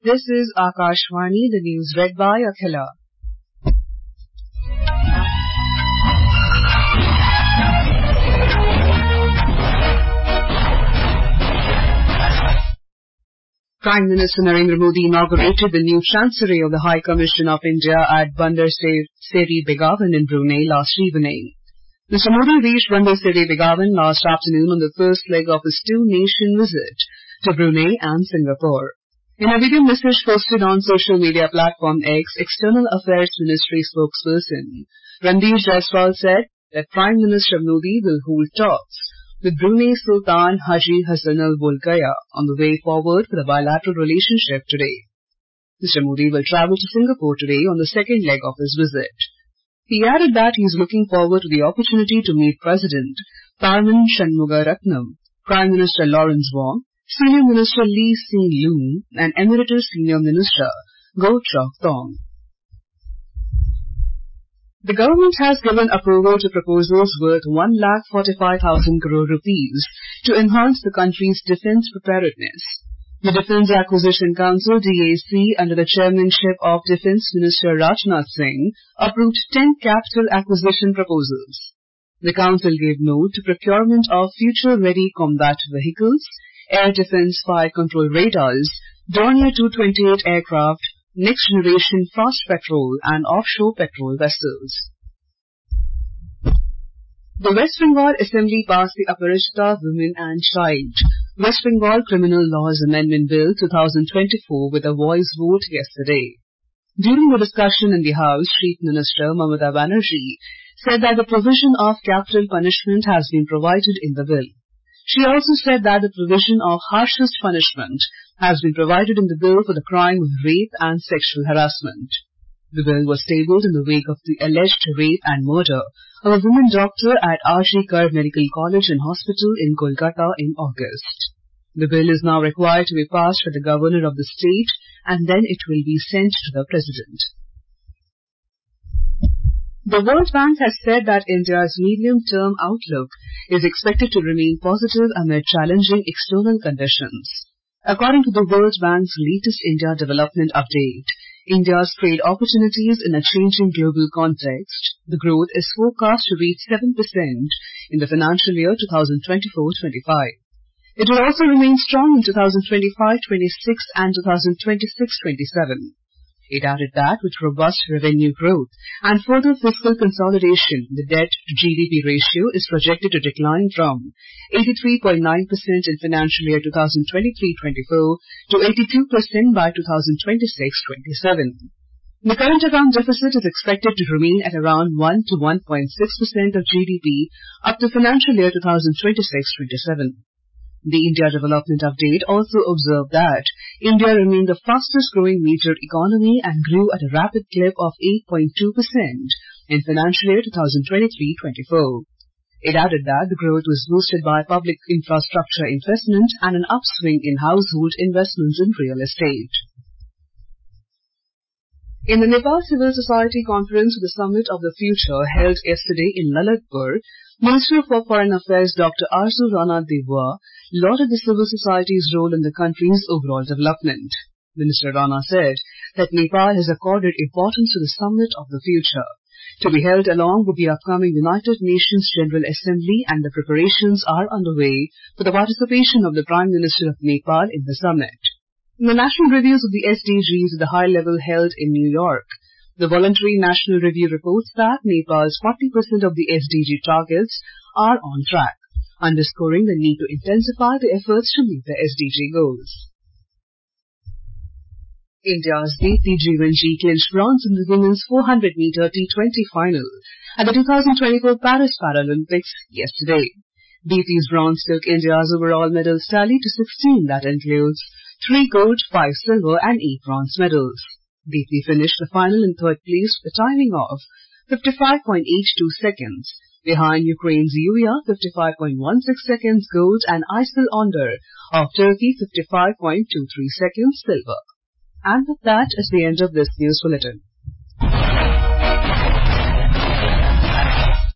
This is Akashvani, the news read by Akhila. Prime Minister Narendra Modi inaugurated the new chancery of the High Commission of India at Bandar Seri Begawan in Brunei last evening. Mr. Modi reached Bandar Seri Begawan last afternoon on the first leg of his two-nation visit to Brunei and Singapore. In a video message posted on social media platform X, External Affairs Ministry spokesperson Ranveer Jaiswal said that Prime Minister Modi will hold talks with Brunei Sultan Haji Hassan Al Bolkiah on the way forward for the bilateral relationship today. Mr. Modi will travel to Singapore today on the second leg of his visit. He added that he is looking forward to the opportunity to meet President Tharman Shanmugaratnam, Prime Minister Lawrence Wong, Senior Minister Lee Hsien Loong, and Emeritus Senior Minister Goh Chok Tong. The government has given approval to proposals worth 1,45,000 crore rupees to enhance the country's defence preparedness. The Defence Acquisition Council (DAC) under the chairmanship of Defence Minister Rajnath Singh approved 10 capital acquisition proposals. The council gave note to procurement of future-ready combat vehicles, air defence fire control radars, Dornier 228 aircraft, next-generation fast petrol and offshore petrol vessels. The West Bengal Assembly passed the Aparajita Women and Child West Bengal Criminal Laws Amendment Bill 2024 with a voice vote yesterday. During the discussion in the House, Chief Minister Mamata Banerjee said that the provision of capital punishment has been provided in the bill. She also said that the provision of harshest punishment has been provided in the bill for the crime of rape and sexual harassment. The bill was tabled in the wake of the alleged rape and murder of a woman doctor at R.G. Kar Medical College and Hospital in Kolkata in August. The bill is now required to be passed by the governor of the state and then it will be sent to the president. The World Bank has said that India's medium-term outlook is expected to remain positive amid challenging external conditions. According to the World Bank's latest India Development Update, India's trade opportunities in a changing global context, the growth is forecast to reach 7% in the financial year 2024-25. It will also remain strong in 2025-26 and 2026-27. It added that with robust revenue growth and further fiscal consolidation, the debt-to-GDP ratio is projected to decline from 83.9% in financial year 2023-24 to 82% by 2026-27. The current account deficit is expected to remain at around 1 to 1.6% of GDP up to financial year 2026-27. The India Development Update also observed that India remained the fastest growing major economy and grew at a rapid clip of 8.2% in financial year 2023-24. It added that the growth was boosted by public infrastructure investment and an upswing in household investments in real estate. In the Nepal Civil Society Conference for the Summit of the Future held yesterday in Lalitpur, Minister for Foreign Affairs Dr. Arzu Rana Devwa lauded the civil society's role in the country's overall development. Minister Rana said that Nepal has accorded importance to the Summit of the Future, to be held along with the upcoming United Nations General Assembly, and the preparations are underway for the participation of the Prime Minister of Nepal in the summit. In the national reviews of the SDGs at the high level held in New York, the Voluntary National Review reports that Nepal's 40% of the SDG targets are on track, underscoring the need to intensify the efforts to meet the SDG goals. India's Deepti Jeevanji clinched bronze in the women's 400-meter T20 final at the 2024 Paris Paralympics yesterday. Deepti's bronze took India's overall medal tally to 16, that includes 3 gold, 5 silver and 8 bronze medals. Deepti finished the final in third place with a timing of 55.82 seconds, behind Ukraine's Yulia 55.16 seconds gold and Aysel Onder of Turkey 55.23 seconds silver. And with that is the end of this news bulletin.